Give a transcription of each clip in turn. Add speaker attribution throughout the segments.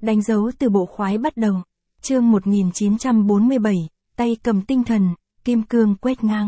Speaker 1: Đánh dấu từ bộ khoái bắt đầu. Chương 1947, tay cầm tinh thần, kim cương quét ngang.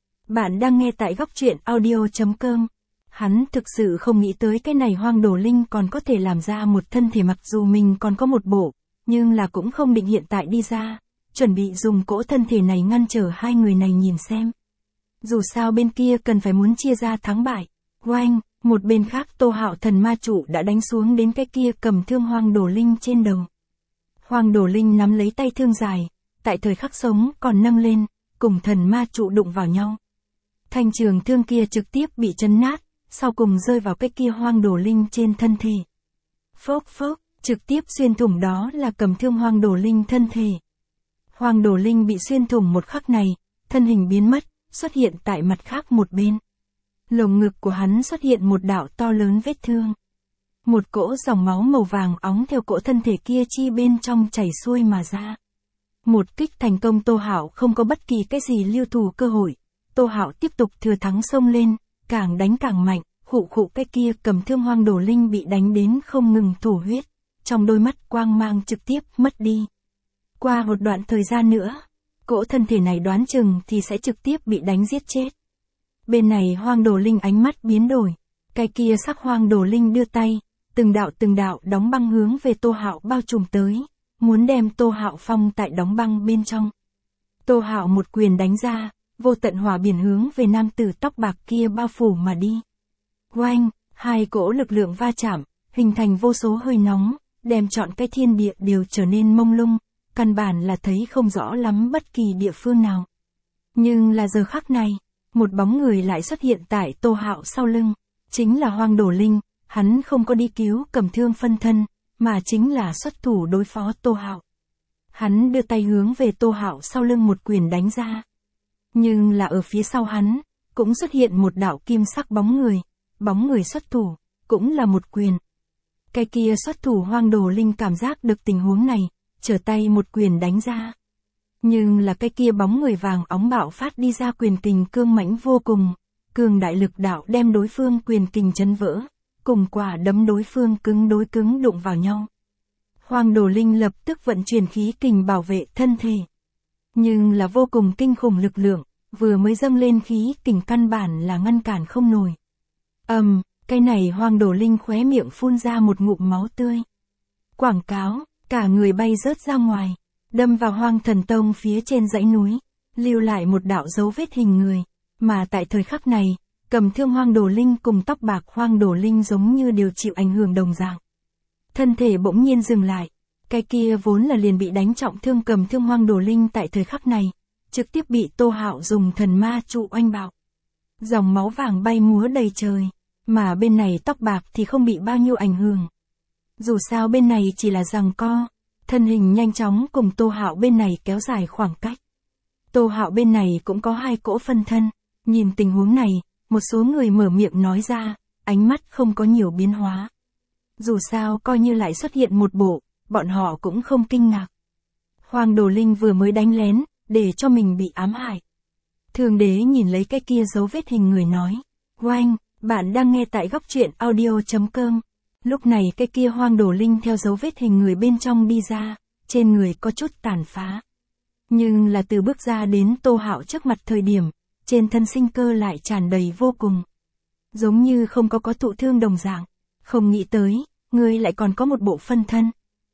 Speaker 1: Bạn đang nghe tại góc truyện audio.com. Hắn thực sự không nghĩ tới cái này Hoang Đồ Linh còn có thể làm ra một thân thể, mặc dù mình còn có một bộ, nhưng là cũng không định hiện tại đi ra, chuẩn bị dùng cỗ thân thể này ngăn trở hai người này nhìn xem. Dù sao bên kia cần phải muốn chia ra thắng bại. Oanh, một bên khác Tô Hạo thần ma trụ đã đánh xuống đến cái kia cầm thương Hoang Đồ Linh trên đầu. Hoang Đồ Linh nắm lấy tay thương dài, tại thời khắc sống còn nâng lên, cùng thần ma trụ đụng vào nhau. Thanh trường thương kia trực tiếp bị chấn nát, sau cùng rơi vào cái kia Hoang Đồ Linh trên thân thể. Phốc phốc, trực tiếp xuyên thủng đó là cầm thương Hoang Đồ Linh thân thể. Hoang Đồ Linh bị xuyên thủng một khắc này, thân hình biến mất, xuất hiện tại mặt khác một bên. Lồng ngực của hắn xuất hiện một đạo to lớn vết thương. Một cỗ dòng máu màu vàng óng theo cỗ thân thể kia chi bên trong chảy xuôi mà ra. Một kích thành công, Tô Hạo không có bất kỳ cái gì lưu thủ cơ hội. Tô Hạo tiếp tục thừa thắng xông lên, càng đánh càng mạnh, khụ cái kia cầm thương Hoang Đồ Linh bị đánh đến không ngừng thổ huyết, trong đôi mắt quang mang trực tiếp mất đi. Qua một đoạn thời gian nữa, cỗ thân thể này đoán chừng thì sẽ trực tiếp bị đánh giết chết. Bên này Hoang Đồ Linh ánh mắt biến đổi, cái kia sắc Hoang Đồ Linh đưa tay, từng đạo đóng băng hướng về Tô Hạo bao trùm tới, muốn đem Tô Hạo phong tại đóng băng bên trong. Tô Hạo một quyền đánh ra, vô tận hỏa biển hướng về nam tử tóc bạc kia bao phủ mà đi. Oanh, hai cỗ lực lượng va chạm, hình thành vô số hơi nóng, đem trọn cái thiên địa đều trở nên mông lung, căn bản là thấy không rõ lắm bất kỳ địa phương nào. Nhưng là giờ khắc này, một bóng người lại xuất hiện tại Tô Hạo sau lưng, chính là Hoang Đồ Linh. Hắn không có đi cứu cầm thương phân thân, mà chính là xuất thủ đối phó Tô Hạo. Hắn đưa tay hướng về Tô Hạo sau lưng một quyền đánh ra. Nhưng là ở phía sau hắn, cũng xuất hiện một đạo kim sắc bóng người xuất thủ, cũng là một quyền. Cái kia xuất thủ Hoang Đồ Linh cảm giác được tình huống này, trở tay một quyền đánh ra. Nhưng là cái kia bóng người vàng óng bạo phát đi ra quyền kình cương mãnh vô cùng, cường đại lực đạo đem đối phương quyền kình chấn vỡ, cùng quả đấm đối phương cứng đối cứng đụng vào nhau. Hoang Đồ Linh lập tức vận chuyển khí kình bảo vệ thân thể. Nhưng là vô cùng kinh khủng lực lượng, vừa mới dâng lên khí kình căn bản là ngăn cản không nổi. Cái này Hoang Đồ Linh khóe miệng phun ra một ngụm máu tươi. Quảng cáo, cả người bay rớt ra ngoài, đâm vào Hoang Thần Tông phía trên dãy núi, lưu lại một đạo dấu vết hình người, mà tại thời khắc này, cầm thương Hoang Đồ Linh cùng tóc bạc Hoang Đồ Linh giống như đều chịu ảnh hưởng đồng dạng. Thân thể bỗng nhiên dừng lại, cái kia vốn là liền bị đánh trọng thương cầm thương Hoang Đồ Linh tại thời khắc này, trực tiếp bị Tô Hạo dùng thần ma trụ oanh bạo. Dòng máu vàng bay múa đầy trời, mà bên này tóc bạc thì không bị bao nhiêu ảnh hưởng. Dù sao bên này chỉ là giằng co, thân hình nhanh chóng cùng Tô Hạo bên này kéo dài khoảng cách. Tô Hạo bên này cũng có hai cỗ phân thân, nhìn tình huống này, một số người mở miệng nói ra, ánh mắt không có nhiều biến hóa. Dù sao coi như lại xuất hiện một bộ, bọn họ cũng không kinh ngạc. Hoang Đồ Linh vừa mới đánh lén, để cho mình bị ám hại. Thường Đế nhìn lấy cái kia dấu vết hình người nói, oanh, bạn đang nghe tại góc truyện audio.com. Lúc này cái kia Hoang Đồ Linh theo dấu vết hình người bên trong đi ra, trên người có chút tàn phá. Nhưng là từ bước ra đến Tô Hạo trước mặt thời điểm, trên thân sinh cơ lại tràn đầy vô cùng. Giống như không có thụ thương đồng dạng, không nghĩ tới, ngươi lại còn có một bộ phân thân.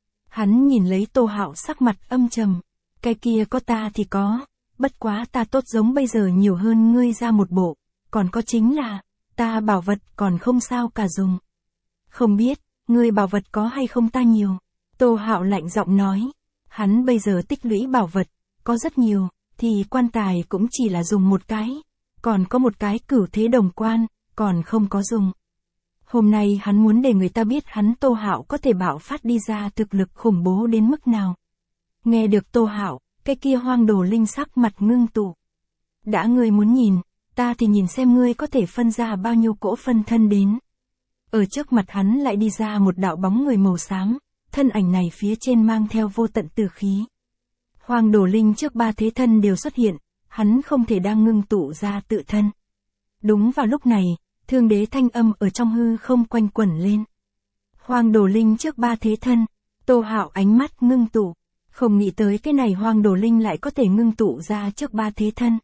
Speaker 1: Hắn nhìn lấy Tô Hạo sắc mặt âm trầm, cái kia có ta thì có, bất quá ta tốt giống bây giờ nhiều hơn ngươi ra một bộ, còn có chính là, ta bảo vật còn không sao cả dùng. Không biết, ngươi bảo vật có hay không ta nhiều. Tô Hạo lạnh giọng nói, hắn bây giờ tích lũy bảo vật, có rất nhiều, thì quan tài cũng chỉ là dùng một cái, còn có một cái cửu thế đồng quan, còn không có dùng. Hôm nay hắn muốn để người ta biết hắn Tô Hạo có thể bạo phát đi ra thực lực khủng bố đến mức nào. Nghe được Tô Hạo, cái kia Hoang Đồ Linh sắc mặt ngưng tụ. Đã ngươi muốn nhìn, ta thì nhìn xem ngươi có thể phân ra bao nhiêu cỗ phân thân đến. Ở trước mặt hắn lại đi ra một đạo bóng người màu xám, thân ảnh này phía trên mang theo vô tận tử khí. Hoang Đồ Linh trước ba thế thân đều xuất hiện, hắn không thể đang ngưng tụ ra tự thân. Đúng vào lúc này, Thương Đế thanh âm ở trong hư không quanh quẩn lên. Hoang Đồ Linh trước ba thế thân, Tô Hạo ánh mắt ngưng tụ, không nghĩ tới cái này Hoang Đồ Linh lại có thể ngưng tụ ra trước 3 thế thân.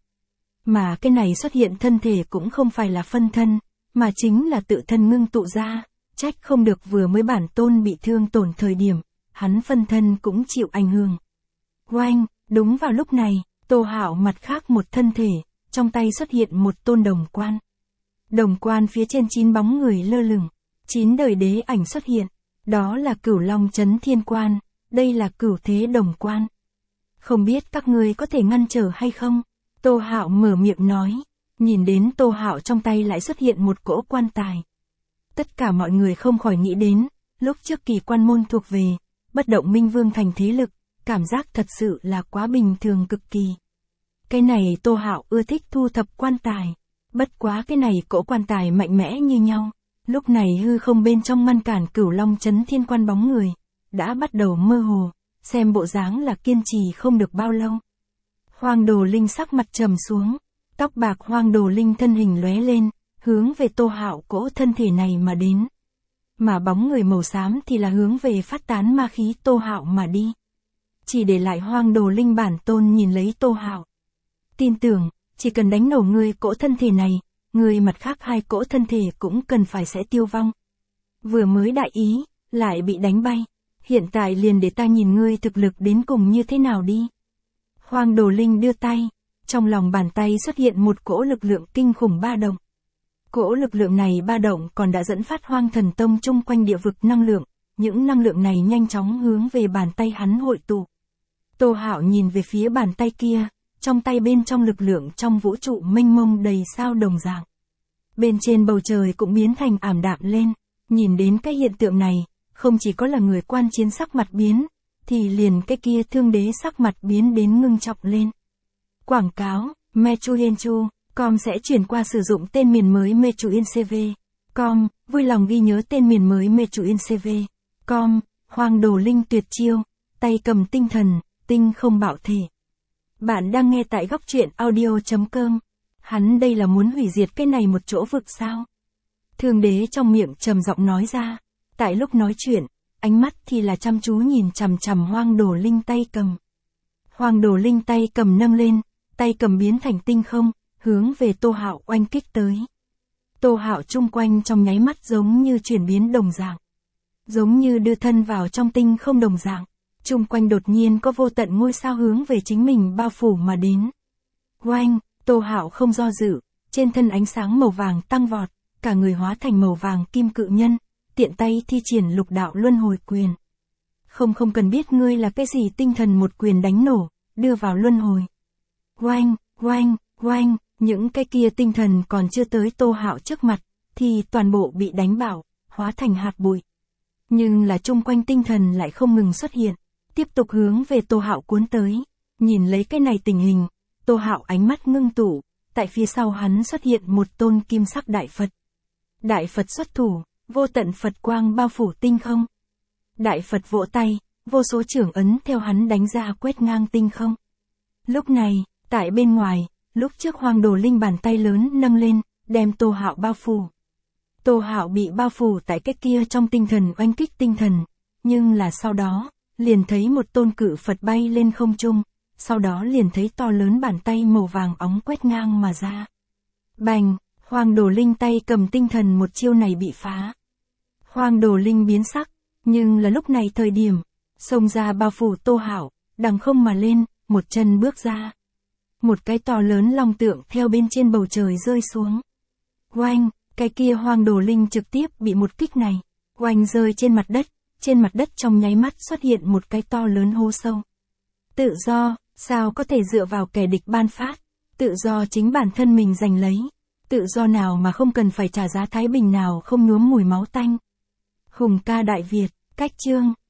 Speaker 1: Mà cái này xuất hiện thân thể cũng không phải là phân thân, mà chính là tự thân ngưng tụ ra, trách không được vừa mới bản tôn bị thương tổn thời điểm, hắn phân thân cũng chịu ảnh hưởng. Oanh, đúng vào lúc này, Tô Hạo mặt khác một thân thể, trong tay xuất hiện một tôn đồng quan. Đồng quan phía trên 9 bóng người lơ lửng, 9 đời đế ảnh xuất hiện, đó là Cửu Long Chấn Thiên Quan, đây là Cửu Thế Đồng Quan. Không biết các ngươi có thể ngăn trở hay không? Tô Hạo mở miệng nói, nhìn đến Tô Hạo trong tay lại xuất hiện một cỗ quan tài. Tất cả mọi người không khỏi nghĩ đến, lúc trước Kỳ Quan môn thuộc về, bất động minh vương thành thế lực, cảm giác thật sự là quá bình thường cực kỳ. Cái này Tô Hạo ưa thích thu thập quan tài, bất quá cái này cỗ quan tài mạnh mẽ như nhau, lúc này hư không bên trong ngăn cản Cửu Long Chấn Thiên Quan bóng người, đã bắt đầu mơ hồ, xem bộ dáng là kiên trì không được bao lâu. Hoang Đồ Linh sắc mặt trầm xuống, tóc bạc Hoang Đồ Linh thân hình lóe lên, hướng về Tô Hạo cỗ thân thể này mà đến. Mà bóng người màu xám thì là hướng về phát tán ma khí Tô Hạo mà đi. Chỉ để lại Hoang Đồ Linh bản tôn nhìn lấy Tô Hạo. Tin tưởng, chỉ cần đánh nổ ngươi cỗ thân thể này, người mặt khác 2 cỗ thân thể cũng cần phải sẽ tiêu vong. Vừa mới đại ý, lại bị đánh bay. Hiện tại liền để ta nhìn ngươi thực lực đến cùng như thế nào đi. Hoang Đồ Linh đưa tay, trong lòng bàn tay xuất hiện một cỗ lực lượng kinh khủng ba động. Cỗ lực lượng này ba động còn đã dẫn phát Hoang Thần Tông chung quanh địa vực năng lượng, những năng lượng này nhanh chóng hướng về bàn tay hắn hội tụ. Tô Hạo nhìn về phía bàn tay kia, trong tay bên trong lực lượng trong vũ trụ mênh mông đầy sao đồng dạng. Bên trên bầu trời cũng biến thành ảm đạm lên, nhìn đến cái hiện tượng này, không chỉ có là người quan chiến sắc mặt biến, thì liền cái kia thương đế sắc mặt biến đến ngưng trọng lên. Quảng cáo, Mechuyenchu.com sẽ chuyển qua sử dụng tên miền mới Mechuyencv.com, vui lòng ghi nhớ tên miền mới Mechuyencv.com, Hoang Đồ Linh tuyệt chiêu, tay cầm tinh thần, tinh không bạo thể. Bạn đang nghe tại góc truyện audio.com, hắn đây là muốn hủy diệt cái này một chỗ vực sao? Thương đế trong miệng trầm giọng nói ra, tại lúc nói chuyện, ánh mắt thì là chăm chú nhìn chằm chằm Hoang Đồ Linh tay cầm. Hoang Đồ Linh tay cầm nâng lên, tay cầm biến thành tinh không, hướng về Tô Hạo oanh kích tới. Tô Hạo chung quanh trong nháy mắt giống như chuyển biến đồng dạng, giống như đưa thân vào trong tinh không đồng dạng, chung quanh đột nhiên có vô tận ngôi sao hướng về chính mình bao phủ mà đến. Oanh, Tô Hạo không do dự, trên thân ánh sáng màu vàng tăng vọt, cả người hóa thành màu vàng kim cự nhân, tiện tay thi triển lục đạo luân hồi quyền. Không cần biết ngươi là cái gì, tinh thần một quyền đánh nổ, đưa vào luân hồi. Oanh, oanh, oanh, những cái kia tinh thần còn chưa tới Tô Hạo trước mặt, thì toàn bộ bị đánh bạo, hóa thành hạt bụi. Nhưng là chung quanh tinh thần lại không ngừng xuất hiện, tiếp tục hướng về Tô Hạo cuốn tới. Nhìn lấy cái này tình hình, Tô Hạo ánh mắt ngưng tụ, tại phía sau hắn xuất hiện một tôn kim sắc đại Phật. Đại Phật xuất thủ, vô tận Phật quang bao phủ tinh không. Đại Phật vỗ tay, vô số chưởng ấn theo hắn đánh ra quét ngang tinh không. Lúc này, tại bên ngoài, lúc trước Hoang Đồ Linh bàn tay lớn nâng lên, đem Tô Hạo bao phủ. Tô Hạo bị bao phủ tại cái kia trong tinh thần oanh kích tinh thần, nhưng là sau đó, liền thấy một tôn cự Phật bay lên không trung, sau đó liền thấy to lớn bàn tay màu vàng óng quét ngang mà ra. Bành, Hoang Đồ Linh tay cầm tinh thần một chiêu này bị phá. Hoang Đồ Linh biến sắc, nhưng là lúc này thời điểm, xông ra bao phủ Tô Hạo, đằng không mà lên, một chân bước ra. Một cái to lớn long tượng theo bên trên bầu trời rơi xuống. Oanh, cái kia Hoang Đồ Linh trực tiếp bị một kích này, oanh rơi trên mặt đất trong nháy mắt xuất hiện một cái to lớn hố sâu. Tự do, sao có thể dựa vào kẻ địch ban phát, tự do chính bản thân mình giành lấy, tự do nào mà không cần phải trả giá thái bình nào không nhuốm mùi máu tanh. Hùng ca Đại Việt, cách chương.